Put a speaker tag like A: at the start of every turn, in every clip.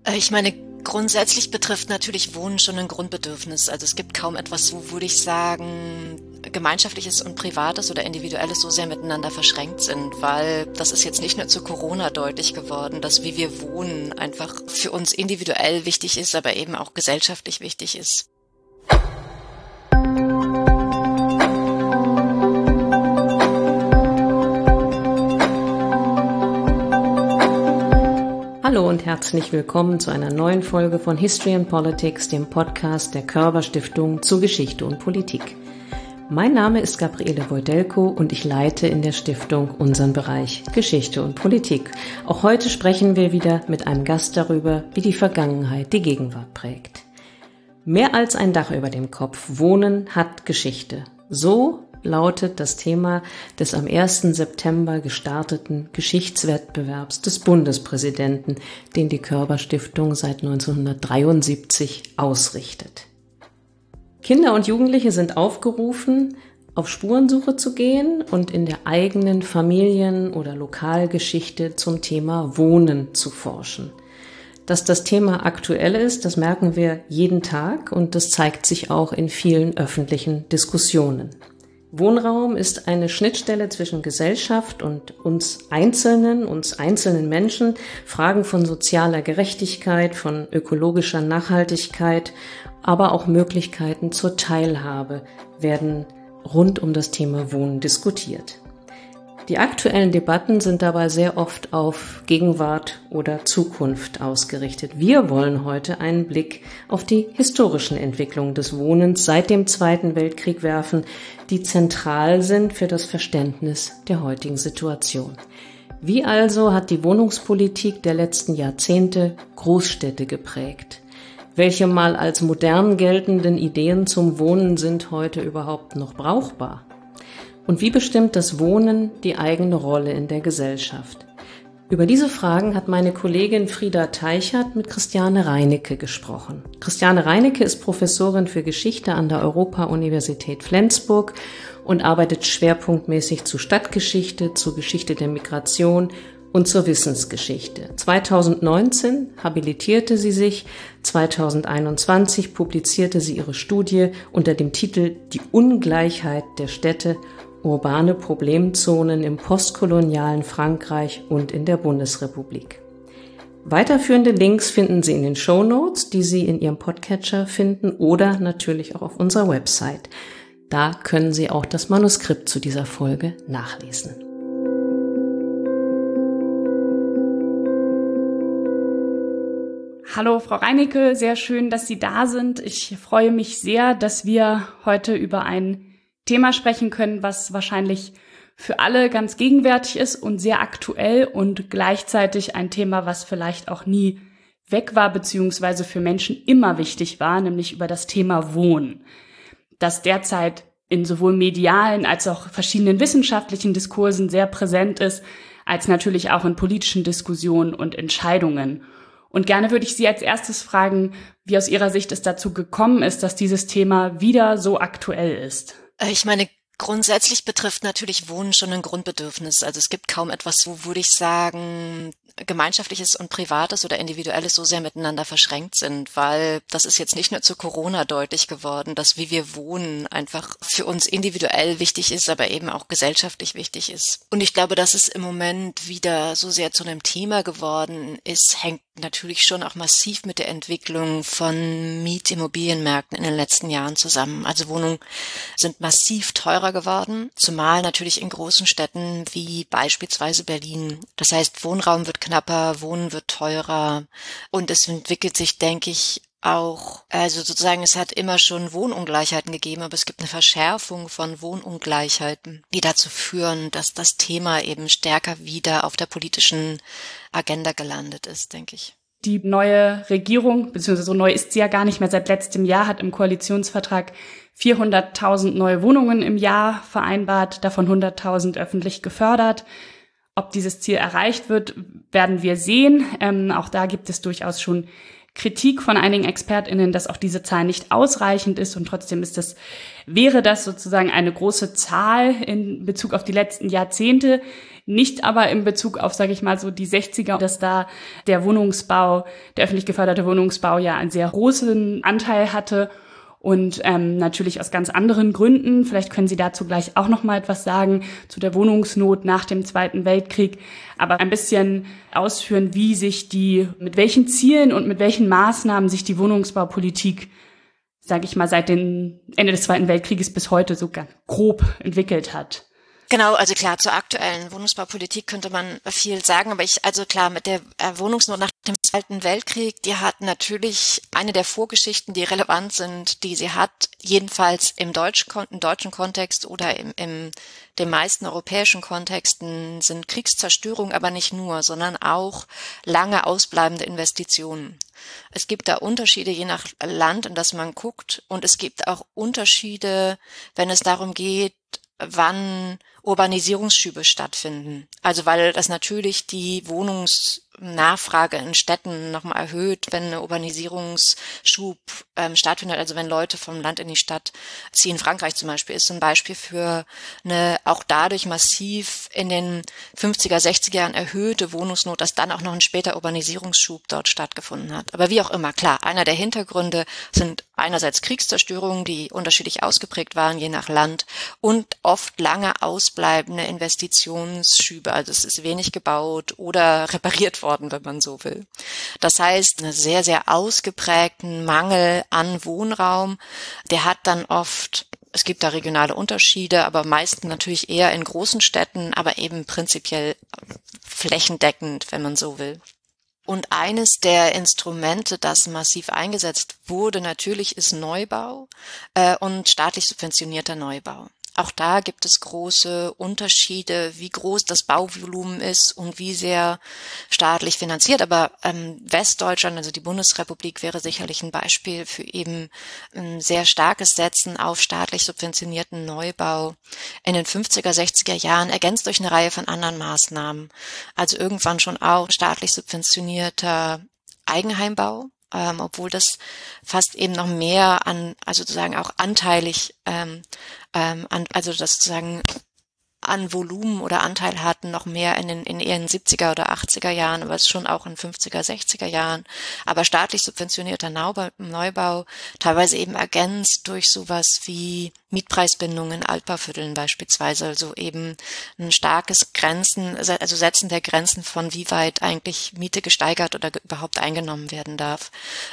A: Ich meine, grundsätzlich betrifft natürlich Wohnen schon ein Grundbedürfnis. Also es gibt kaum etwas, wo, würde ich sagen, Gemeinschaftliches und Privates oder Individuelles so sehr miteinander verschränkt sind, weil das ist jetzt nicht nur zu Corona deutlich geworden, dass wie wir wohnen einfach für uns individuell wichtig ist, aber eben auch gesellschaftlich wichtig ist.
B: Hallo und herzlich willkommen zu einer neuen Folge von History and Politics, dem Podcast der Körber Stiftung zu Geschichte und Politik. Mein Name ist Gabriele Wojdelko und ich leite in der Stiftung unseren Bereich Geschichte und Politik. Auch heute sprechen wir wieder mit einem Gast darüber, wie die Vergangenheit die Gegenwart prägt. Mehr als ein Dach über dem Kopf. Wohnen hat Geschichte. So lautet das Thema des am 1. September gestarteten Geschichtswettbewerbs des Bundespräsidenten, den die Körber Stiftung seit 1973 ausrichtet. Kinder und Jugendliche sind aufgerufen, auf Spurensuche zu gehen und in der eigenen Familien- oder Lokalgeschichte zum Thema Wohnen zu forschen. Dass das Thema aktuell ist, das merken wir jeden Tag und das zeigt sich auch in vielen öffentlichen Diskussionen. Wohnraum ist eine Schnittstelle zwischen Gesellschaft und uns einzelnen Menschen. Fragen von sozialer Gerechtigkeit, von ökologischer Nachhaltigkeit, aber auch Möglichkeiten zur Teilhabe werden rund um das Thema Wohnen diskutiert. Die aktuellen Debatten sind dabei sehr oft auf Gegenwart oder Zukunft ausgerichtet. Wir wollen heute einen Blick auf die historischen Entwicklungen des Wohnens seit dem Zweiten Weltkrieg werfen, die zentral sind für das Verständnis der heutigen Situation. Wie also hat die Wohnungspolitik der letzten Jahrzehnte Großstädte geprägt? Welche mal als modern geltenden Ideen zum Wohnen sind heute überhaupt noch brauchbar? Und wie bestimmt das Wohnen die eigene Rolle in der Gesellschaft? Über diese Fragen hat meine Kollegin Frieda Teichert mit Christiane Reinecke gesprochen. Christiane Reinecke ist Professorin für Geschichte an der Europa-Universität Flensburg und arbeitet schwerpunktmäßig zu Stadtgeschichte, zur Geschichte der Migration und zur Wissensgeschichte. 2019 habilitierte sie sich, 2021 publizierte sie ihre Studie unter dem Titel Die Ungleichheit der Städte, urbane Problemzonen im postkolonialen Frankreich und in der Bundesrepublik. Weiterführende Links finden Sie in den Shownotes, die Sie in Ihrem Podcatcher finden oder natürlich auch auf unserer Website. Da können Sie auch das Manuskript zu dieser Folge nachlesen.
C: Hallo Frau Reinecke, sehr schön, dass Sie da sind. Ich freue mich sehr, dass wir heute über ein Thema sprechen können, was wahrscheinlich für alle ganz gegenwärtig ist und sehr aktuell und gleichzeitig ein Thema, was vielleicht auch nie weg war, beziehungsweise für Menschen immer wichtig war, nämlich über das Thema Wohnen, das derzeit in sowohl medialen als auch verschiedenen wissenschaftlichen Diskursen sehr präsent ist, als natürlich auch in politischen Diskussionen und Entscheidungen. Und gerne würde ich Sie als erstes fragen, wie aus Ihrer Sicht es dazu gekommen ist, dass dieses Thema wieder so aktuell ist.
A: Ich meine, grundsätzlich betrifft natürlich Wohnen schon ein Grundbedürfnis. Also es gibt kaum etwas, wo, würde ich sagen, Gemeinschaftliches und Privates oder Individuelles so sehr miteinander verschränkt sind, weil das ist jetzt nicht nur zu Corona deutlich geworden, dass wie wir wohnen einfach für uns individuell wichtig ist, aber eben auch gesellschaftlich wichtig ist. Und ich glaube, dass es im Moment wieder so sehr zu einem Thema geworden ist, hängt natürlich schon auch massiv mit der Entwicklung von Mietimmobilienmärkten in den letzten Jahren zusammen. Also Wohnungen sind massiv teurer geworden, zumal natürlich in großen Städten wie beispielsweise Berlin. Das heißt, Wohnraum wird knapper, Wohnen wird teurer und es entwickelt sich, denke ich, auch, also sozusagen, es hat immer schon Wohnungleichheiten gegeben, aber es gibt eine Verschärfung von Wohnungleichheiten, die dazu führen, dass das Thema eben stärker wieder auf der politischen Agenda gelandet ist, denke ich.
C: Die neue Regierung, beziehungsweise so neu ist sie ja gar nicht mehr, seit letztem Jahr hat im Koalitionsvertrag 400.000 neue Wohnungen im Jahr vereinbart, davon 100.000 öffentlich gefördert. Ob dieses Ziel erreicht wird, werden wir sehen. Auch da gibt es durchaus schon Kritik von einigen ExpertInnen, dass auch diese Zahl nicht ausreichend ist und trotzdem wäre das sozusagen eine große Zahl in Bezug auf die letzten Jahrzehnte. Nicht aber in Bezug auf, sage ich mal, so die 60er, dass da der Wohnungsbau, der öffentlich geförderte Wohnungsbau ja einen sehr großen Anteil hatte und natürlich aus ganz anderen Gründen. Vielleicht können Sie dazu gleich auch noch mal etwas sagen zu der Wohnungsnot nach dem Zweiten Weltkrieg, aber ein bisschen ausführen, wie sich mit welchen Zielen und mit welchen Maßnahmen sich die Wohnungsbaupolitik, sage ich mal, seit dem Ende des Zweiten Weltkrieges bis heute so ganz grob entwickelt hat.
A: Genau, also klar, zur aktuellen Wohnungsbaupolitik könnte man viel sagen, aber klar, mit der Wohnungsnot nach dem Zweiten Weltkrieg, die hat natürlich eine der Vorgeschichten, die relevant sind, die sie hat, jedenfalls im deutschen Kontext oder in den meisten europäischen Kontexten, sind Kriegszerstörung, aber nicht nur, sondern auch lange ausbleibende Investitionen. Es gibt da Unterschiede je nach Land, in das man guckt, und es gibt auch Unterschiede, wenn es darum geht, wann Urbanisierungsschübe stattfinden. Also weil das natürlich die Wohnungsnachfrage in Städten nochmal erhöht, wenn eine Urbanisierungsschub stattfindet, also wenn Leute vom Land in die Stadt ziehen. Frankreich zum Beispiel ist ein Beispiel für eine auch dadurch massiv in den 50er, 60er Jahren erhöhte Wohnungsnot, dass dann auch noch ein später Urbanisierungsschub dort stattgefunden hat. Aber wie auch immer, klar, einer der Hintergründe sind einerseits Kriegszerstörungen, die unterschiedlich ausgeprägt waren, je nach Land, und oft lange ausbleibende Investitionsschübe. Also es ist wenig gebaut oder repariert worden, wenn man so will. Das heißt, einen sehr, sehr ausgeprägten Mangel an Wohnraum, der hat dann oft, es gibt da regionale Unterschiede, aber meistens natürlich eher in großen Städten, aber eben prinzipiell flächendeckend, wenn man so will. Und eines der Instrumente, das massiv eingesetzt wurde, natürlich ist Neubau und staatlich subventionierter Neubau. Auch da gibt es große Unterschiede, wie groß das Bauvolumen ist und wie sehr staatlich finanziert. Aber Westdeutschland, also die Bundesrepublik, wäre sicherlich ein Beispiel für eben ein sehr starkes Setzen auf staatlich subventionierten Neubau in den 50er, 60er Jahren, ergänzt durch eine Reihe von anderen Maßnahmen. Also irgendwann schon auch staatlich subventionierter Eigenheimbau. Obwohl das fast eben noch mehr also sozusagen auch anteilig, also das sozusagen an Volumen oder Anteil hatten, noch mehr in eher den 70er oder 80er Jahren, aber es ist schon auch in 50er, 60er Jahren. Aber staatlich subventionierter Neubau, teilweise eben ergänzt durch sowas wie Mietpreisbindungen in Altbauvierteln beispielsweise, also eben ein starkes Setzen der Grenzen von wie weit eigentlich Miete gesteigert oder überhaupt eingenommen werden darf.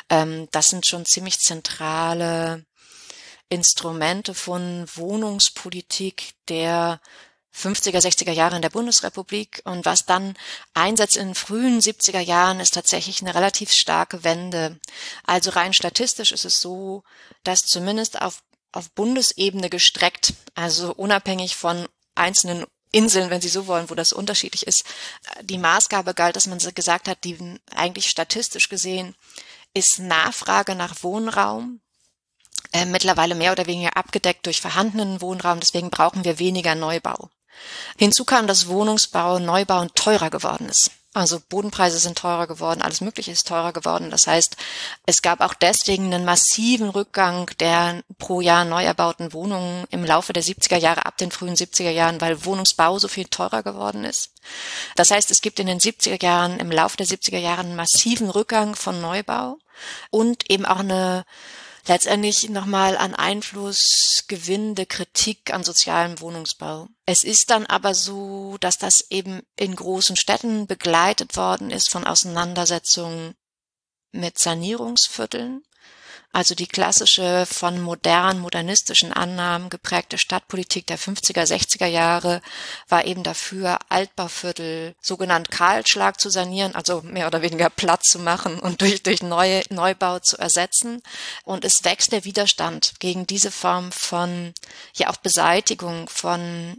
A: Das sind schon ziemlich zentrale Instrumente von Wohnungspolitik der 50er, 60er Jahre in der Bundesrepublik, und was dann einsetzt in den frühen 70er Jahren, ist tatsächlich eine relativ starke Wende. Also rein statistisch ist es so, dass zumindest auf Bundesebene gestreckt, also unabhängig von einzelnen Inseln, wenn Sie so wollen, wo das unterschiedlich ist, die Maßgabe galt, dass man gesagt hat, die eigentlich statistisch gesehen ist Nachfrage nach Wohnraum mittlerweile mehr oder weniger abgedeckt durch vorhandenen Wohnraum, deswegen brauchen wir weniger Neubau. Hinzu kam, dass Neubauen teurer geworden ist. Also Bodenpreise sind teurer geworden, alles Mögliche ist teurer geworden. Das heißt, es gab auch deswegen einen massiven Rückgang der pro Jahr neu erbauten Wohnungen im Laufe der 70er Jahre, ab den frühen 70er Jahren, weil Wohnungsbau so viel teurer geworden ist. Das heißt, es gibt in den 70er Jahren, im Laufe der 70er Jahre einen massiven Rückgang von Neubau und eben auch eine letztendlich nochmal an Einfluss gewinnende Kritik an sozialem Wohnungsbau. Es ist dann aber so, dass das eben in großen Städten begleitet worden ist von Auseinandersetzungen mit Sanierungsvierteln. Also die klassische von modernistischen Annahmen geprägte Stadtpolitik der 50er, 60er Jahre war eben dafür, Altbauviertel, sogenannt Kahlschlag zu sanieren, also mehr oder weniger platt zu machen und durch Neubau zu ersetzen. Und es wächst der Widerstand gegen diese Form von, ja auch Beseitigung von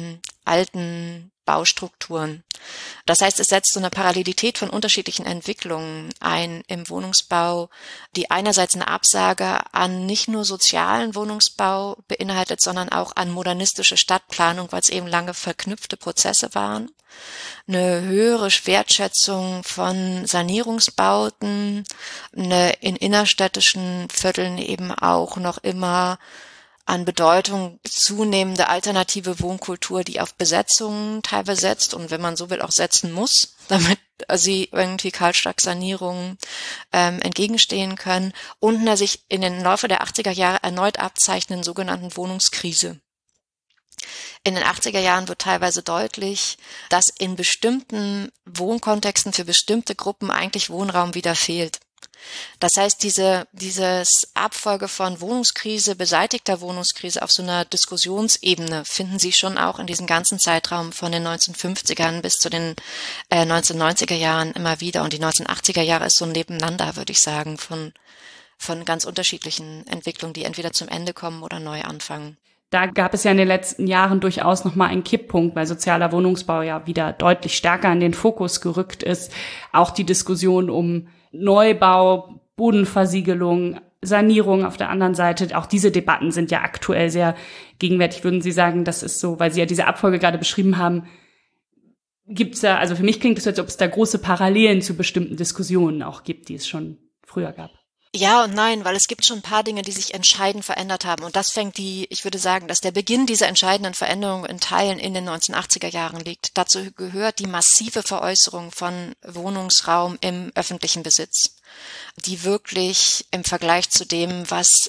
A: alten Baustrukturen. Das heißt, es setzt so eine Parallelität von unterschiedlichen Entwicklungen ein im Wohnungsbau, die einerseits eine Absage an nicht nur sozialen Wohnungsbau beinhaltet, sondern auch an modernistische Stadtplanung, weil es eben lange verknüpfte Prozesse waren. Eine höhere Wertschätzung von Sanierungsbauten, eine in innerstädtischen Vierteln eben auch noch immer an Bedeutung zunehmende alternative Wohnkultur, die auf Besetzungen teilweise setzt und wenn man so will auch setzen muss, damit sie irgendwie Kahlschlagsanierungen entgegenstehen können und einer sich in den Laufe der 80er Jahre erneut abzeichnenden sogenannten Wohnungskrise. In den 80er Jahren wird teilweise deutlich, dass in bestimmten Wohnkontexten für bestimmte Gruppen eigentlich Wohnraum wieder fehlt. Das heißt, dieses Abfolge von Wohnungskrise, beseitigter Wohnungskrise auf so einer Diskussionsebene finden Sie schon auch in diesem ganzen Zeitraum von den 1950ern bis zu den 1990er Jahren immer wieder. Und die 1980er Jahre ist so ein Nebeneinander, würde ich sagen, von ganz unterschiedlichen Entwicklungen, die entweder zum Ende kommen oder neu anfangen.
C: Da gab es ja in den letzten Jahren durchaus nochmal einen Kipppunkt, weil sozialer Wohnungsbau ja wieder deutlich stärker in den Fokus gerückt ist. Auch die Diskussion um Neubau, Bodenversiegelung, Sanierung auf der anderen Seite. Auch diese Debatten sind ja aktuell sehr gegenwärtig. Würden Sie sagen, das ist so, weil Sie ja diese Abfolge gerade beschrieben haben, gibt's da, also für mich klingt es so, als ob es da große Parallelen zu bestimmten Diskussionen auch gibt, die es schon früher gab.
A: Ja und nein, weil es gibt schon ein paar Dinge, die sich entscheidend verändert haben. Und das ich würde sagen, dass der Beginn dieser entscheidenden Veränderung in Teilen in den 1980er Jahren liegt. Dazu gehört die massive Veräußerung von Wohnungsraum im öffentlichen Besitz, die wirklich im Vergleich zu dem,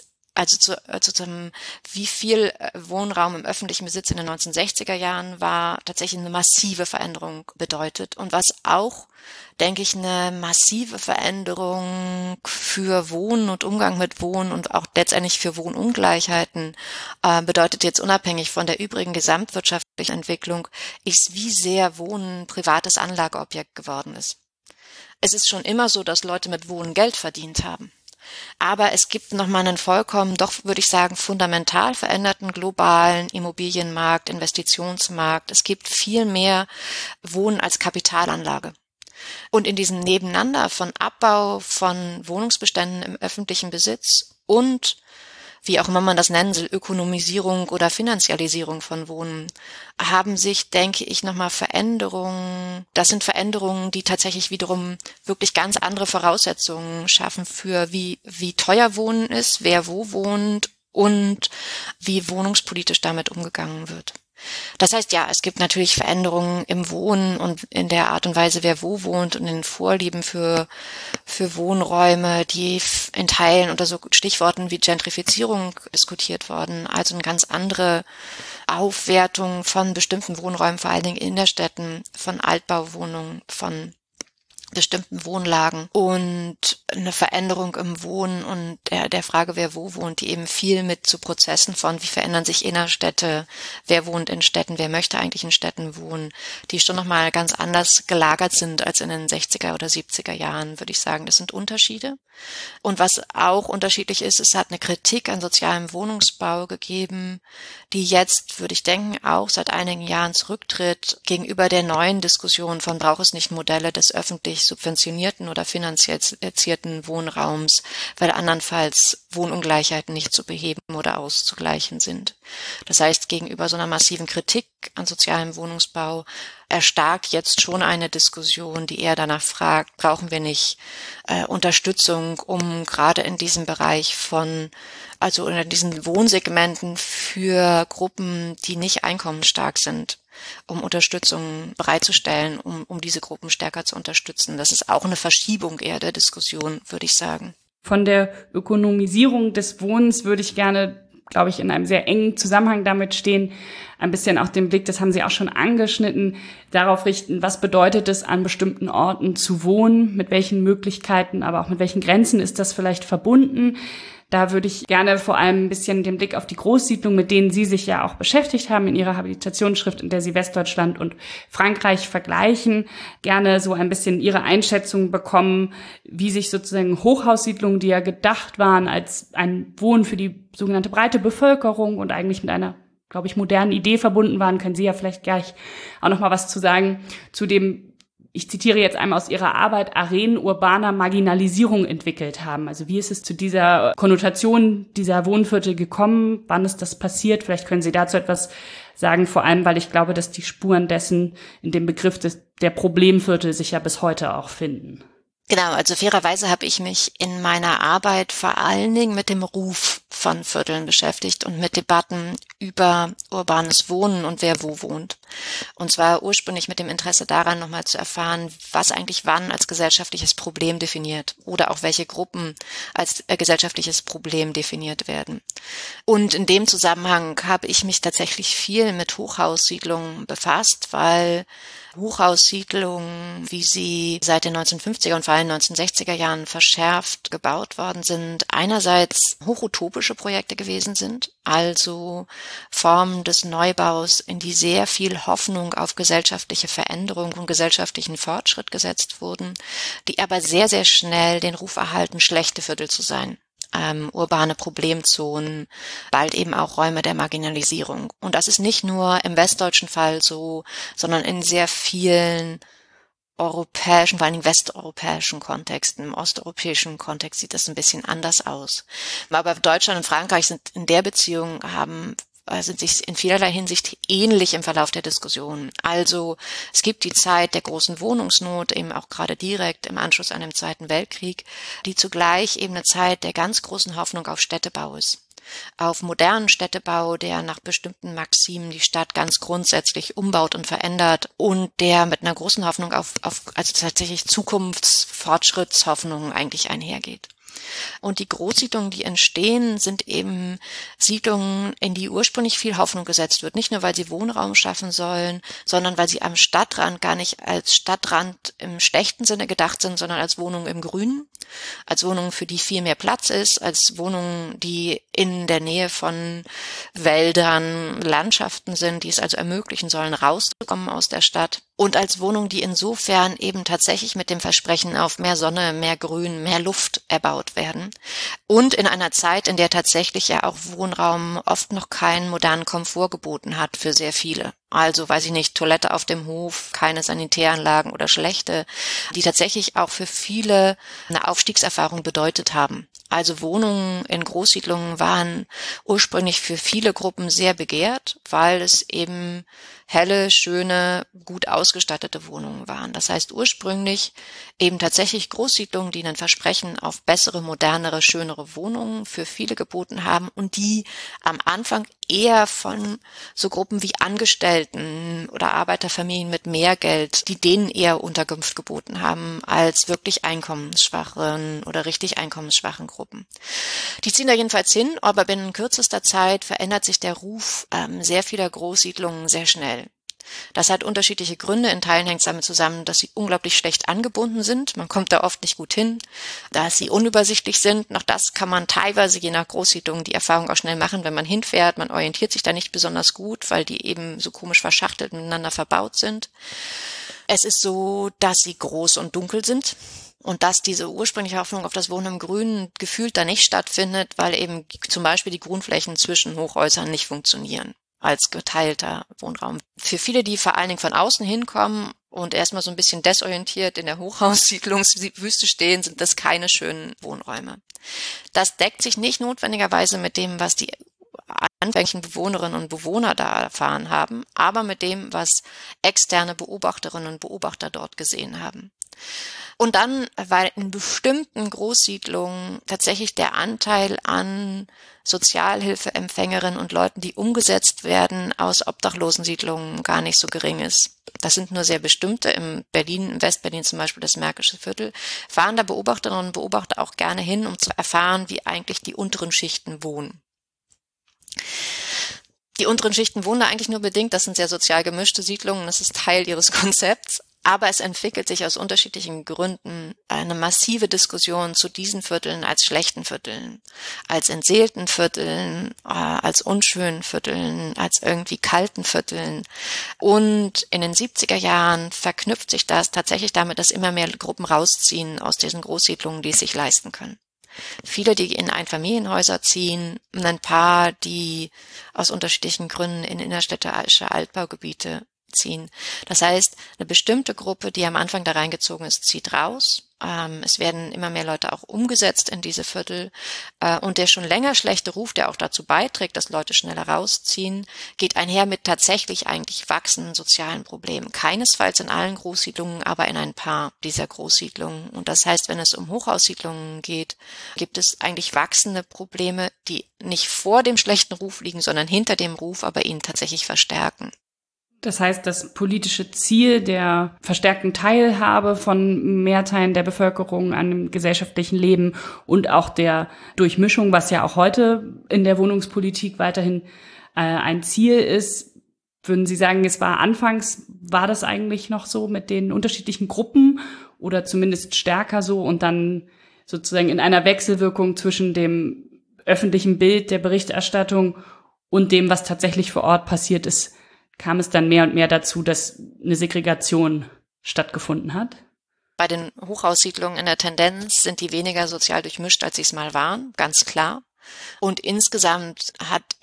A: wie viel Wohnraum im öffentlichen Besitz in den 1960er Jahren war, tatsächlich eine massive Veränderung bedeutet. Und was auch, denke ich, eine massive Veränderung für Wohnen und Umgang mit Wohnen und auch letztendlich für Wohnungleichheiten bedeutet jetzt unabhängig von der übrigen gesamtwirtschaftlichen Entwicklung, ist, wie sehr Wohnen privates Anlageobjekt geworden ist. Es ist schon immer so, dass Leute mit Wohnen Geld verdient haben. Aber es gibt nochmal einen vollkommen, doch würde ich sagen, fundamental veränderten globalen Immobilienmarkt, Investitionsmarkt. Es gibt viel mehr Wohnen als Kapitalanlage. Und in diesem Nebeneinander von Abbau von Wohnungsbeständen im öffentlichen Besitz und wie auch immer man das nennen soll, Ökonomisierung oder Finanzialisierung von Wohnen, haben sich, denke ich, nochmal Veränderungen. Das sind Veränderungen, die tatsächlich wiederum wirklich ganz andere Voraussetzungen schaffen für wie teuer Wohnen ist, wer wo wohnt und wie wohnungspolitisch damit umgegangen wird. Das heißt, ja, es gibt natürlich Veränderungen im Wohnen und in der Art und Weise, wer wo wohnt und in den Vorlieben für Wohnräume, die in Teilen unter so Stichworten wie Gentrifizierung diskutiert worden. Also eine ganz andere Aufwertung von bestimmten Wohnräumen, vor allen Dingen in der Städten, von Altbauwohnungen, von bestimmten Wohnlagen und eine Veränderung im Wohnen und der Frage, wer wo wohnt, die eben viel mit zu Prozessen von, wie verändern sich Innerstädte, wer wohnt in Städten, wer möchte eigentlich in Städten wohnen, die schon nochmal ganz anders gelagert sind als in den 60er oder 70er Jahren, würde ich sagen. Das sind Unterschiede. Und was auch unterschiedlich ist, es hat eine Kritik an sozialem Wohnungsbau gegeben, die jetzt, würde ich denken, auch seit einigen Jahren zurücktritt gegenüber der neuen Diskussion von braucht es nicht Modelle des öffentlich subventionierten oder finanzierten Wohnraums, weil andernfalls Wohnungleichheiten nicht zu beheben oder auszugleichen sind. Das heißt, gegenüber so einer massiven Kritik an sozialem Wohnungsbau erstarkt jetzt schon eine Diskussion, die eher danach fragt, brauchen wir nicht Unterstützung, um gerade in diesem Bereich also in diesen Wohnsegmenten für Gruppen, die nicht einkommensstark sind, um Unterstützung bereitzustellen, um diese Gruppen stärker zu unterstützen. Das ist auch eine Verschiebung eher der Diskussion, würde ich sagen.
C: Von der Ökonomisierung des Wohnens würde ich gerne, glaube ich, in einem sehr engen Zusammenhang damit stehen, ein bisschen auch den Blick, das haben Sie auch schon angeschnitten, darauf richten, was bedeutet es, an bestimmten Orten zu wohnen, mit welchen Möglichkeiten, aber auch mit welchen Grenzen ist das vielleicht verbunden. Da würde ich gerne vor allem ein bisschen den Blick auf die Großsiedlung, mit denen Sie sich ja auch beschäftigt haben in Ihrer Habilitationsschrift, in der Sie Westdeutschland und Frankreich vergleichen, gerne so ein bisschen Ihre Einschätzung bekommen, wie sich sozusagen Hochhaussiedlungen, die ja gedacht waren als ein Wohnen für die sogenannte breite Bevölkerung und eigentlich mit einer, glaube ich, modernen Idee verbunden waren, können Sie ja vielleicht gleich auch noch mal was zu sagen, zu dem, ich zitiere jetzt einmal aus Ihrer Arbeit, Arenen urbaner Marginalisierung entwickelt haben. Also wie ist es zu dieser Konnotation dieser Wohnviertel gekommen? Wann ist das passiert? Vielleicht können Sie dazu etwas sagen, vor allem, weil ich glaube, dass die Spuren dessen in dem Begriff der Problemviertel sich ja bis heute auch finden.
A: Genau, also fairerweise habe ich mich in meiner Arbeit vor allen Dingen mit dem Ruf von Vierteln beschäftigt und mit Debatten über urbanes Wohnen und wer wo wohnt. Und zwar ursprünglich mit dem Interesse daran, nochmal zu erfahren, was eigentlich wann als gesellschaftliches Problem definiert oder auch welche Gruppen als gesellschaftliches Problem definiert werden. Und in dem Zusammenhang habe ich mich tatsächlich viel mit Hochhaussiedlungen befasst, weil Hochhaussiedlungen, wie sie seit den 1950er und vor allem 1960er Jahren verschärft gebaut worden sind, einerseits hochutopische Projekte gewesen sind, also Formen des Neubaus, in die sehr viel Hoffnung auf gesellschaftliche Veränderung und gesellschaftlichen Fortschritt gesetzt wurden, die aber sehr, sehr schnell den Ruf erhalten, schlechte Viertel zu sein. Urbane Problemzonen, bald eben auch Räume der Marginalisierung. Und das ist nicht nur im westdeutschen Fall so, sondern in sehr vielen europäischen, vor allen Dingen westeuropäischen Kontexten. Im osteuropäischen Kontext sieht das ein bisschen anders aus. Aber Deutschland und Frankreich sind in der Beziehung sind sich in vielerlei Hinsicht ähnlich im Verlauf der Diskussion. Also es gibt die Zeit der großen Wohnungsnot, eben auch gerade direkt im Anschluss an den Zweiten Weltkrieg, die zugleich eben eine Zeit der ganz großen Hoffnung auf Städtebau ist. Auf modernen Städtebau, der nach bestimmten Maximen die Stadt ganz grundsätzlich umbaut und verändert und der mit einer großen Hoffnung auf also tatsächlich Zukunftsfortschrittshoffnungen eigentlich einhergeht. Und die Großsiedlungen, die entstehen, sind eben Siedlungen, in die ursprünglich viel Hoffnung gesetzt wird. Nicht nur, weil sie Wohnraum schaffen sollen, sondern weil sie am Stadtrand gar nicht als Stadtrand im schlechten Sinne gedacht sind, sondern als Wohnungen im Grünen, als Wohnungen, für die viel mehr Platz ist, als Wohnungen, die in der Nähe von Wäldern, Landschaften sind, die es also ermöglichen sollen, rauszukommen aus der Stadt. Und als Wohnungen, die insofern eben tatsächlich mit dem Versprechen auf mehr Sonne, mehr Grün, mehr Luft erbaut werden. Und in einer Zeit, in der tatsächlich ja auch Wohnraum oft noch keinen modernen Komfort geboten hat für sehr viele. Also, weiß ich nicht, Toilette auf dem Hof, keine Sanitäranlagen oder schlechte, die tatsächlich auch für viele eine Aufstiegserfahrung bedeutet haben. Also Wohnungen in Großsiedlungen waren ursprünglich für viele Gruppen sehr begehrt, weil es eben helle, schöne, gut ausgestattete Wohnungen waren. Das heißt ursprünglich eben tatsächlich Großsiedlungen, die ein Versprechen auf bessere, modernere, schönere Wohnungen für viele geboten haben und die am Anfang eher von so Gruppen wie Angestellten oder Arbeiterfamilien mit mehr Geld, die denen eher Unterkunft geboten haben, als wirklich einkommensschwachen oder richtig einkommensschwachen Gruppen. Die ziehen da jedenfalls hin, aber binnen kürzester Zeit verändert sich der Ruf sehr vieler Großsiedlungen sehr schnell. Das hat unterschiedliche Gründe. In Teilen hängt es damit zusammen, dass sie unglaublich schlecht angebunden sind. Man kommt da oft nicht gut hin, dass sie unübersichtlich sind. Noch das kann man teilweise je nach Großsiedlung die Erfahrung auch schnell machen, wenn man hinfährt. Man orientiert sich da nicht besonders gut, weil die eben so komisch verschachtelt miteinander verbaut sind. Es ist so, dass sie groß und dunkel sind. Und dass diese ursprüngliche Hoffnung auf das Wohnen im Grünen gefühlt da nicht stattfindet, weil eben zum Beispiel die Grünflächen zwischen Hochhäusern nicht funktionieren als geteilter Wohnraum. Für viele, die vor allen Dingen von außen hinkommen und erstmal so ein bisschen desorientiert in der Hochhaussiedlungswüste stehen, sind das keine schönen Wohnräume. Das deckt sich nicht notwendigerweise mit dem, was die anfänglichen Bewohnerinnen und Bewohner da erfahren haben, aber mit dem, was externe Beobachterinnen und Beobachter dort gesehen haben. Und dann war in bestimmten Großsiedlungen tatsächlich der Anteil an Sozialhilfeempfängerinnen und Leuten, die umgesetzt werden aus Obdachlosensiedlungen, gar nicht so gering ist. Das sind nur sehr bestimmte. Im Westberlin zum Beispiel das Märkische Viertel, fahren da Beobachterinnen und Beobachter auch gerne hin, um zu erfahren, wie eigentlich die unteren Schichten wohnen. Die unteren Schichten wohnen da eigentlich nur bedingt. Das sind sehr sozial gemischte Siedlungen. Das ist Teil ihres Konzepts. Aber es entwickelt sich aus unterschiedlichen Gründen eine massive Diskussion zu diesen Vierteln als schlechten Vierteln, als entseelten Vierteln, als unschönen Vierteln, als irgendwie kalten Vierteln. Und in den 70er Jahren verknüpft sich das tatsächlich damit, dass immer mehr Gruppen rausziehen aus diesen Großsiedlungen, die es sich leisten können. Viele, die in Einfamilienhäuser ziehen, ein paar, die aus unterschiedlichen Gründen in innerstädtische Altbaugebiete ziehen. Das heißt, eine bestimmte Gruppe, die am Anfang da reingezogen ist, zieht raus, Es werden immer mehr Leute auch umgesetzt in diese Viertel. Und der schon länger schlechte Ruf, der auch dazu beiträgt, dass Leute schneller rausziehen, geht einher mit tatsächlich eigentlich wachsenden sozialen Problemen. Keinesfalls in allen Großsiedlungen, aber in ein paar dieser Großsiedlungen. Und das heißt, wenn es um Hochhaussiedlungen geht, gibt es eigentlich wachsende Probleme, die nicht vor dem schlechten Ruf liegen, sondern hinter dem Ruf, aber ihn tatsächlich verstärken.
C: Das heißt, das politische Ziel der verstärkten Teilhabe von Mehrteilen der Bevölkerung an dem gesellschaftlichen Leben und auch der Durchmischung, was ja auch heute in der Wohnungspolitik weiterhin ein Ziel ist, würden Sie sagen, war das eigentlich noch so mit den unterschiedlichen Gruppen oder zumindest stärker so und dann sozusagen in einer Wechselwirkung zwischen dem öffentlichen Bild der Berichterstattung und dem, was tatsächlich vor Ort passiert ist, kam es dann mehr und mehr dazu, dass eine Segregation stattgefunden hat?
A: Bei den Hochhaussiedlungen in der Tendenz sind die weniger sozial durchmischt, als sie es mal waren, ganz klar. Und insgesamt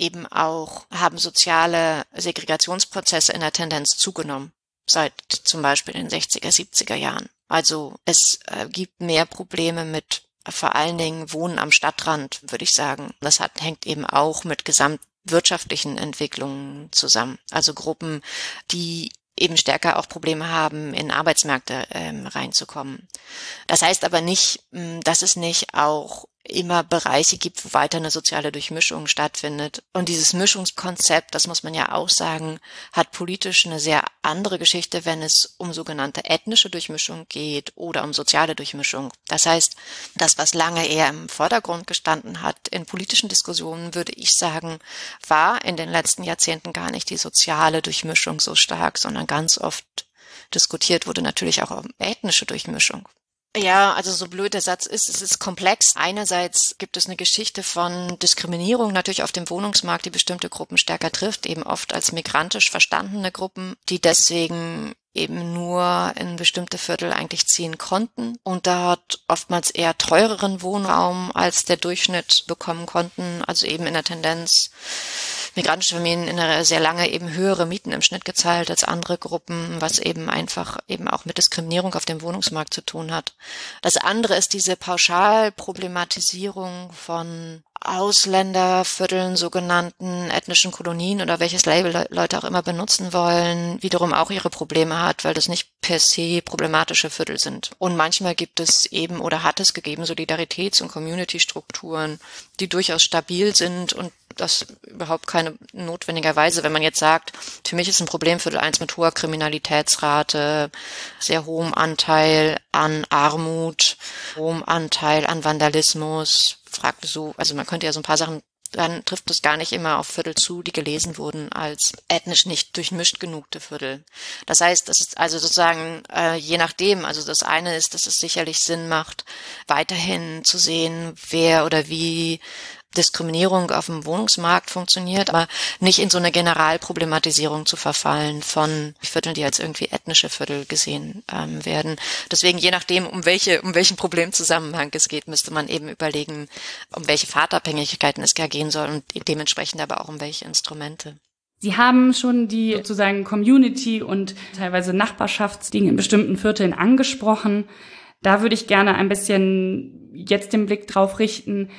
A: haben soziale Segregationsprozesse in der Tendenz zugenommen, seit zum Beispiel den 60er, 70er Jahren. Also es gibt mehr Probleme mit vor allen Dingen Wohnen am Stadtrand, würde ich sagen. Das hängt eben auch mit gesamtwirtschaftlichen Entwicklungen zusammen. Also Gruppen, die eben stärker auch Probleme haben, in Arbeitsmärkte reinzukommen. Das heißt aber nicht, dass es nicht auch immer Bereiche gibt, wo weiter eine soziale Durchmischung stattfindet. Und dieses Mischungskonzept, das muss man ja auch sagen, hat politisch eine sehr andere Geschichte, wenn es um sogenannte ethnische Durchmischung geht oder um soziale Durchmischung. Das heißt, das, was lange eher im Vordergrund gestanden hat in politischen Diskussionen, würde ich sagen, war in den letzten Jahrzehnten gar nicht die soziale Durchmischung so stark, sondern ganz oft diskutiert wurde natürlich auch um ethnische Durchmischung. Ja, also so blöd der Satz ist, es ist komplex. Einerseits gibt es eine Geschichte von Diskriminierung natürlich auf dem Wohnungsmarkt, die bestimmte Gruppen stärker trifft, eben oft als migrantisch verstandene Gruppen, die deswegen eben nur in bestimmte Viertel eigentlich ziehen konnten und dort oftmals eher teureren Wohnraum als der Durchschnitt bekommen konnten, also eben in der Tendenz migrantische Familien in der sehr lange eben höhere Mieten im Schnitt gezahlt als andere Gruppen, was eben einfach eben auch mit Diskriminierung auf dem Wohnungsmarkt zu tun hat. Das andere ist diese Pauschalproblematisierung von Ausländervierteln, sogenannten ethnischen Kolonien oder welches Label Leute auch immer benutzen wollen, wiederum auch ihre Probleme hat, weil das nicht per se problematische Viertel sind. Und manchmal gibt es eben oder hat es gegeben Solidaritäts- und Community-Strukturen, die durchaus stabil sind und das überhaupt keine notwendigerweise, wenn man jetzt sagt, für mich ist ein Problemviertel eins mit hoher Kriminalitätsrate, sehr hohem Anteil an Armut, hohem Anteil an Vandalismus, also man könnte ja so ein paar Sachen, dann trifft es gar nicht immer auf Viertel zu, die gelesen wurden als ethnisch nicht durchmischt genugte Viertel. Das heißt, das ist also sozusagen je nachdem, also das eine ist, dass es sicherlich Sinn macht, weiterhin zu sehen, wer oder wie Diskriminierung auf dem Wohnungsmarkt funktioniert, aber nicht in so eine Generalproblematisierung zu verfallen von Vierteln, die als irgendwie ethnische Viertel gesehen werden. Deswegen, je nachdem, um welchen Problemzusammenhang es geht, müsste man eben überlegen, um welche Fahrtabhängigkeiten es gar gehen soll und dementsprechend aber auch um welche Instrumente.
C: Sie haben schon die sozusagen Community und teilweise Nachbarschaftsdinge in bestimmten Vierteln angesprochen. Da würde ich gerne ein bisschen jetzt den Blick drauf richten,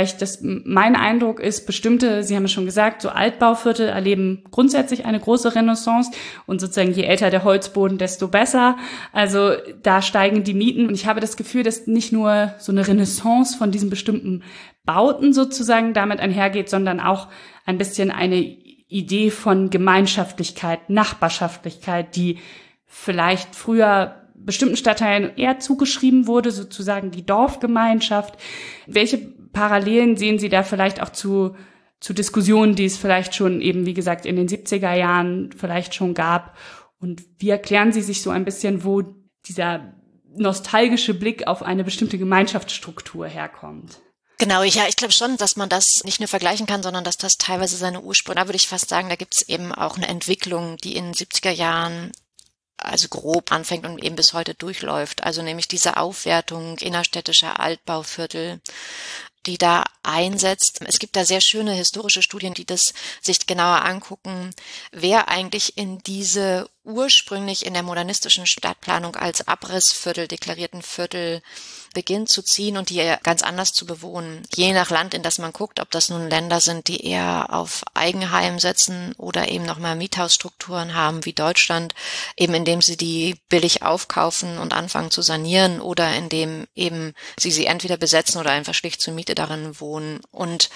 C: mein Eindruck ist, Sie haben es schon gesagt, so Altbauviertel erleben grundsätzlich eine große Renaissance und sozusagen je älter der Holzboden, desto besser. Also da steigen die Mieten und ich habe das Gefühl, dass nicht nur so eine Renaissance von diesen bestimmten Bauten sozusagen damit einhergeht, sondern auch ein bisschen eine Idee von Gemeinschaftlichkeit, Nachbarschaftlichkeit, die vielleicht früher bestimmten Stadtteilen eher zugeschrieben wurde, sozusagen die Dorfgemeinschaft. Welche Parallelen sehen Sie da vielleicht auch zu Diskussionen, die es vielleicht schon eben, wie gesagt, in den 70er Jahren vielleicht schon gab? Und wie erklären Sie sich so ein bisschen, wo dieser nostalgische Blick auf eine bestimmte Gemeinschaftsstruktur herkommt?
A: Genau, ich glaube schon, dass man das nicht nur vergleichen kann, sondern dass das teilweise seine Ursprünge, da würde ich fast sagen, da gibt es eben auch eine Entwicklung, die in den 70er Jahren also grob anfängt und eben bis heute durchläuft. Also nämlich diese Aufwertung innerstädtischer Altbauviertel, die da einsetzt. Es gibt da sehr schöne historische Studien, die das sich genauer angucken, wer eigentlich in diese ursprünglich in der modernistischen Stadtplanung als Abrissviertel deklarierten Viertel beginnt zu ziehen und die ganz anders zu bewohnen. Je nach Land, in das man guckt, ob das nun Länder sind, die eher auf Eigenheim setzen oder eben nochmal Miethausstrukturen haben wie Deutschland, eben indem sie die billig aufkaufen und anfangen zu sanieren oder indem eben sie entweder besetzen oder einfach schlicht zur Miete darin wohnen und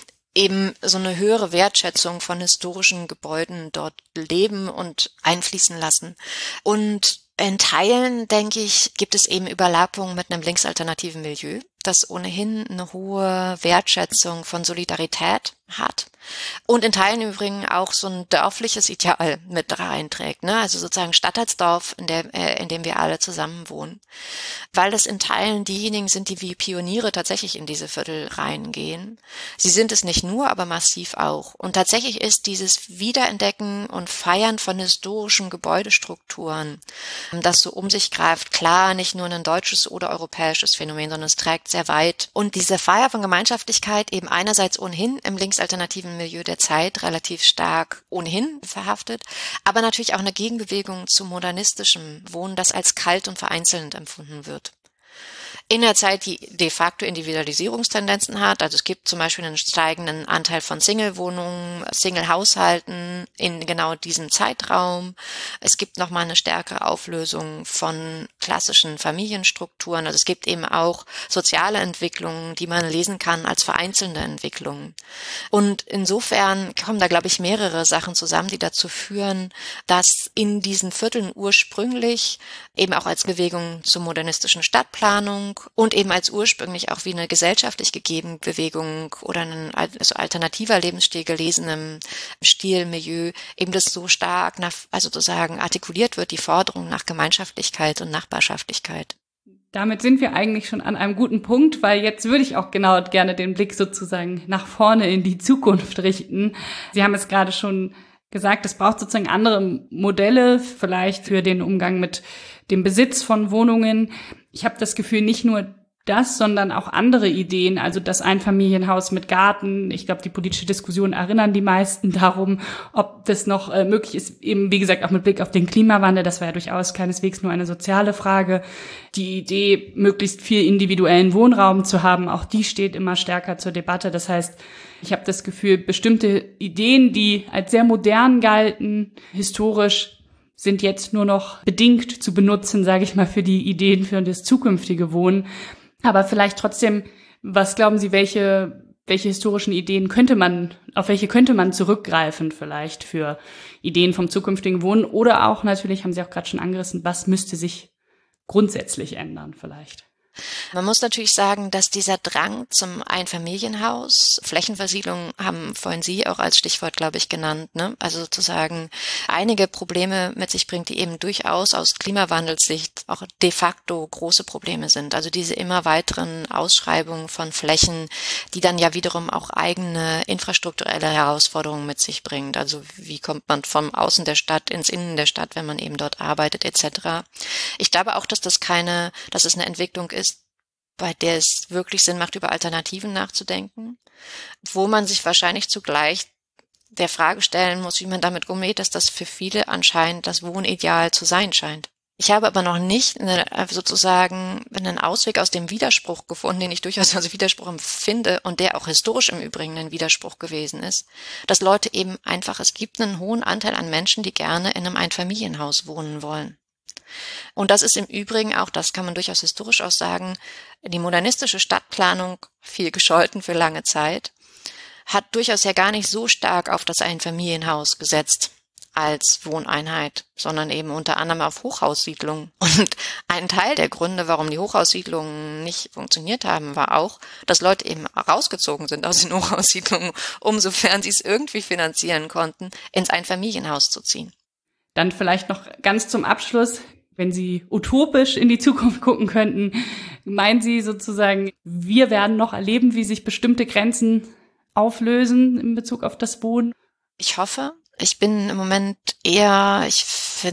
A: eben so eine höhere Wertschätzung von historischen Gebäuden dort leben und einfließen lassen. Und in Teilen, denke ich, gibt es eben Überlappungen mit einem linksalternativen Milieu, das ohnehin eine hohe Wertschätzung von Solidarität hat und in Teilen übrigens auch so ein dörfliches Ideal mit reinträgt, ne? Also sozusagen Stadt als Dorf, in dem wir alle zusammen wohnen, weil das in Teilen diejenigen sind, die wie Pioniere tatsächlich in diese Viertel reingehen. Sie sind es nicht nur, aber massiv auch. Und tatsächlich ist dieses Wiederentdecken und Feiern von historischen Gebäudestrukturen, das so um sich greift, klar nicht nur ein deutsches oder europäisches Phänomen, sondern es trägt sehr weit. Und diese Feier von Gemeinschaftlichkeit eben einerseits ohnehin im linksalternativen Milieu der Zeit relativ stark ohnehin verhaftet, aber natürlich auch eine Gegenbewegung zu modernistischem Wohnen, das als kalt und vereinzelnd empfunden wird. In der Zeit, die de facto Individualisierungstendenzen hat, also es gibt zum Beispiel einen steigenden Anteil von Single-Wohnungen, Single-Haushalten in genau diesem Zeitraum. Es gibt nochmal eine stärkere Auflösung von klassischen Familienstrukturen. Also es gibt eben auch soziale Entwicklungen, die man lesen kann als vereinzelte Entwicklungen. Und insofern kommen da, glaube ich, mehrere Sachen zusammen, die dazu führen, dass in diesen Vierteln ursprünglich eben auch als Bewegung zur modernistischen Stadtplanung und eben als ursprünglich auch wie eine gesellschaftlich gegebene Bewegung oder ein also alternativer Lebensstil gelesenem Stilmilieu eben das so stark also sozusagen artikuliert wird, die Forderung nach Gemeinschaftlichkeit und Nachbarschaftlichkeit.
C: Damit sind wir eigentlich schon an einem guten Punkt, weil jetzt würde ich auch genau gerne den Blick sozusagen nach vorne in die Zukunft richten. Sie haben es gerade schon gesagt, es braucht sozusagen andere Modelle vielleicht für den Umgang mit dem Besitz von Wohnungen. Ich habe das Gefühl, nicht nur das, sondern auch andere Ideen, also das Einfamilienhaus mit Garten. Ich glaube, die politische Diskussion erinnern die meisten darum, ob das noch möglich ist, eben wie gesagt auch mit Blick auf den Klimawandel. Das war ja durchaus keineswegs nur eine soziale Frage. Die Idee, möglichst viel individuellen Wohnraum zu haben, auch die steht immer stärker zur Debatte. Das heißt, ich habe das Gefühl, bestimmte Ideen, die als sehr modern galten, historisch, sind jetzt nur noch bedingt zu benutzen, sage ich mal, für die Ideen für das zukünftige Wohnen. Aber vielleicht trotzdem, was glauben Sie, welche historischen Ideen auf welche könnte man zurückgreifen vielleicht für Ideen vom zukünftigen Wohnen? Oder auch natürlich, haben Sie auch gerade schon angerissen, was müsste sich grundsätzlich ändern vielleicht?
A: Man muss natürlich sagen, dass dieser Drang zum Einfamilienhaus, Flächenversiegelung haben vorhin Sie auch als Stichwort, glaube ich, genannt, ne? Also sozusagen einige Probleme mit sich bringt, die eben durchaus aus Klimawandelssicht auch de facto große Probleme sind. Also diese immer weiteren Ausschreibungen von Flächen, die dann ja wiederum auch eigene infrastrukturelle Herausforderungen mit sich bringt. Also wie kommt man vom Außen der Stadt ins Innen der Stadt, wenn man eben dort arbeitet, etc. Ich glaube auch, dass es eine Entwicklung ist, bei der es wirklich Sinn macht, über Alternativen nachzudenken, wo man sich wahrscheinlich zugleich der Frage stellen muss, wie man damit umgeht, dass das für viele anscheinend das Wohnideal zu sein scheint. Ich habe aber noch nicht sozusagen einen Ausweg aus dem Widerspruch gefunden, den ich durchaus als Widerspruch empfinde und der auch historisch im Übrigen ein Widerspruch gewesen ist, dass Leute eben einfach, es gibt einen hohen Anteil an Menschen, die gerne in einem Einfamilienhaus wohnen wollen. Und das ist im Übrigen auch, das kann man durchaus historisch auch sagen, die modernistische Stadtplanung, viel gescholten für lange Zeit, hat durchaus ja gar nicht so stark auf das Einfamilienhaus gesetzt als Wohneinheit, sondern eben unter anderem auf Hochhaussiedlungen. Und ein Teil der Gründe, warum die Hochhaussiedlungen nicht funktioniert haben, war auch, dass Leute eben rausgezogen sind aus den Hochhaussiedlungen, sofern sie es irgendwie finanzieren konnten, ins Einfamilienhaus zu ziehen.
C: Dann vielleicht noch ganz zum Abschluss, wenn Sie utopisch in die Zukunft gucken könnten, meinen Sie sozusagen, wir werden noch erleben, wie sich bestimmte Grenzen auflösen in Bezug auf das Wohnen?
A: Ich hoffe. Ich bin im Moment ich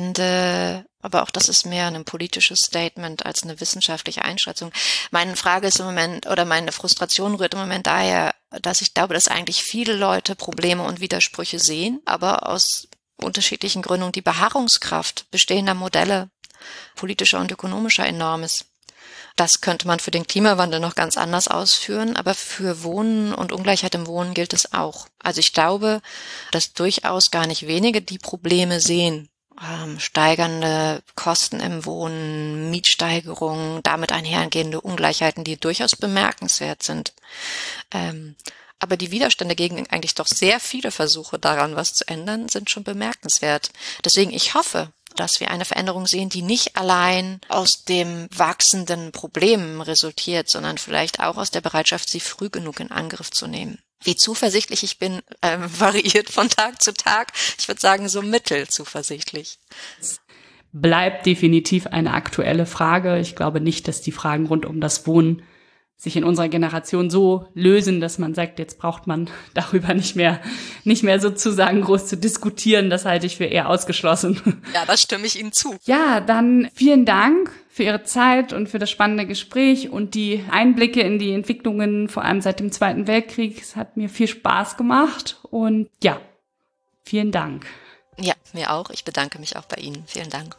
A: finde, aber auch das ist mehr ein politisches Statement als eine wissenschaftliche Einschätzung. Meine Frage ist im Moment, oder meine Frustration rührt im Moment daher, dass ich glaube, dass eigentlich viele Leute Probleme und Widersprüche sehen, aber aus unterschiedlichen Gründungen die Beharrungskraft bestehender Modelle, politischer und ökonomischer, enorm ist. Das könnte man für den Klimawandel noch ganz anders ausführen, aber für Wohnen und Ungleichheit im Wohnen gilt es auch. Also ich glaube, dass durchaus gar nicht wenige die Probleme sehen. Steigernde Kosten im Wohnen, Mietsteigerungen, damit einhergehende Ungleichheiten, die durchaus bemerkenswert sind. Aber die Widerstände gegen eigentlich doch sehr viele Versuche daran, was zu ändern, sind schon bemerkenswert. Deswegen, ich hoffe, dass wir eine Veränderung sehen, die nicht allein aus dem wachsenden Problem resultiert, sondern vielleicht auch aus der Bereitschaft, sie früh genug in Angriff zu nehmen. Wie zuversichtlich ich bin, variiert von Tag zu Tag. Ich würde sagen, so mittelzuversichtlich.
C: Bleibt definitiv eine aktuelle Frage. Ich glaube nicht, dass die Fragen rund um das Wohnen sich in unserer Generation so lösen, dass man sagt, jetzt braucht man darüber nicht mehr sozusagen groß zu diskutieren. Das halte ich für eher ausgeschlossen.
A: Ja, da stimme ich Ihnen zu.
C: Ja, dann vielen Dank für Ihre Zeit und für das spannende Gespräch und die Einblicke in die Entwicklungen, vor allem seit dem Zweiten Weltkrieg. Es hat mir viel Spaß gemacht und ja, vielen Dank.
A: Ja, mir auch. Ich bedanke mich auch bei Ihnen. Vielen Dank.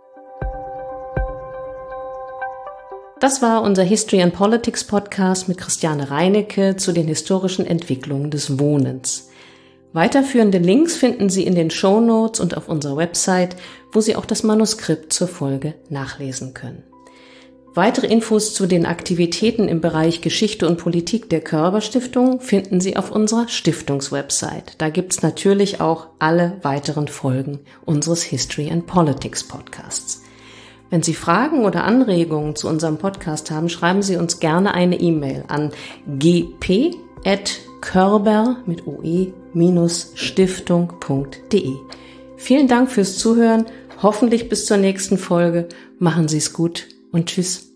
B: Das war unser History and Politics Podcast mit Christiane Reinecke zu den historischen Entwicklungen des Wohnens. Weiterführende Links finden Sie in den Shownotes und auf unserer Website, wo Sie auch das Manuskript zur Folge nachlesen können. Weitere Infos zu den Aktivitäten im Bereich Geschichte und Politik der Körber Stiftung finden Sie auf unserer Stiftungswebsite. Da gibt's natürlich auch alle weiteren Folgen unseres History and Politics Podcasts. Wenn Sie Fragen oder Anregungen zu unserem Podcast haben, schreiben Sie uns gerne eine E-Mail an gp@körber-stiftung.de. Vielen Dank fürs Zuhören, hoffentlich bis zur nächsten Folge. Machen Sie es gut und tschüss.